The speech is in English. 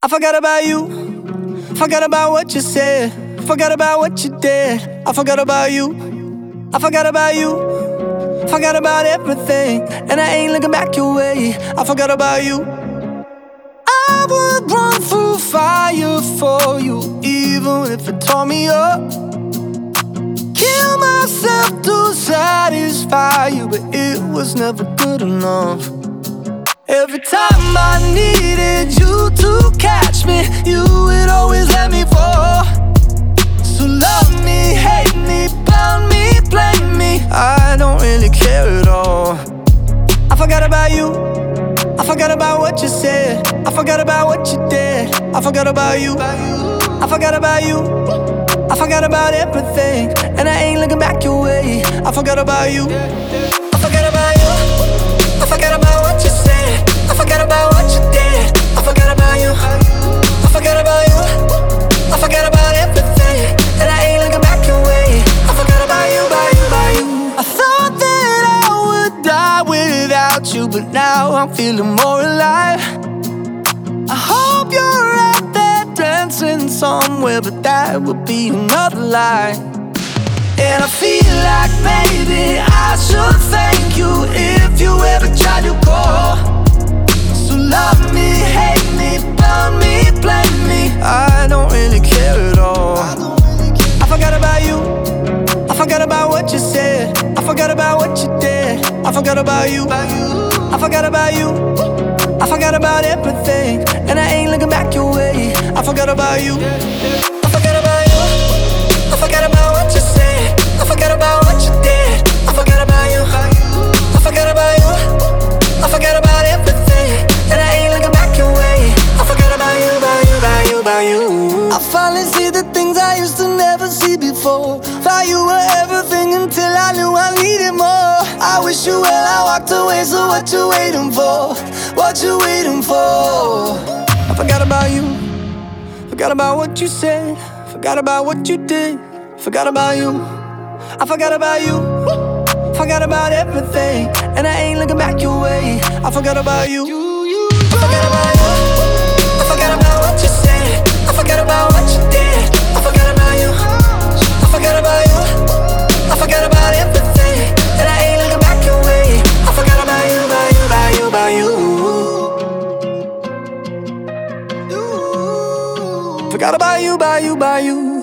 I forgot about you, forgot about what you said, forgot about what you did. I forgot about you, I forgot about you, forgot about everything, and I ain't looking back your way. I forgot about you. I would run through fire for you, even if it tore me up. Kill myself to satisfy you, but it was never good enough. Every time I needed you to catch me, you would always let me fall. So love me, hate me, pound me, play me, I don't really care at all. I forgot about you, I forgot about what you said, I forgot about what you did. I forgot about you, I forgot about you, I forgot about everything, and I ain't looking back your way. I forgot about you, I forgot about you, I forgot about what you said, I forgot about what you did. I forgot about you, I forgot about you, I forgot about everything, and I ain't looking back your way. I forgot about you, about you, about you. I thought that I would die without you, but now I'm feeling more alive. I hope you're out there dancing somewhere, but that would be another lie. And I feel like maybe I should thank you if you ever tried to call. So love me, hate me, pound me, play me, I don't really care at all. I forgot about you, I forgot about what you said, I forgot about what you did. I forgot about you, I forgot about you, I forgot about everything, and I ain't looking back your way. I forgot about you, I forgot about you, I forgot about what you said, I forgot about what you did. I forgot about you, I forgot about you, I forgot about everything, and I ain't looking back your way. I forgot about you, about you, about you, about you. I finally see the things I used to never see before. Thought you were everything until I knew I needed more. I wish you well, I walked away, so what you waiting for? What you waiting for? I forgot about you, forgot about what you said, forgot about what you did. Forgot about you, I forgot about you, forgot about everything, and I ain't looking back your way. I forgot about you, I forgot about you, I forgot about what you said, I forgot about what you did. I forgot about you, I forgot about you, I forgot about everything, and I ain't looking back your way. I forgot about you, about you, about you, about you. Forgot about you, about you, about you.